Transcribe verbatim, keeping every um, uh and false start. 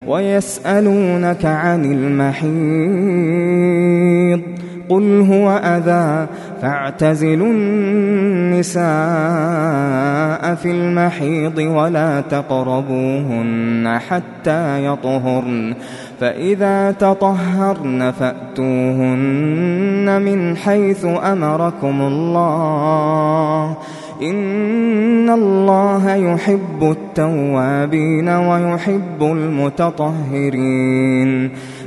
ويسألونك عن المحيض قل هو أذى فاعتزلوا النساء في المحيض ولا تقربوهن حتى يطهرن فإذا تطهرن فأتوهن من حيث أمركم الله إن الله يحب التوابين ويحب المتطهرين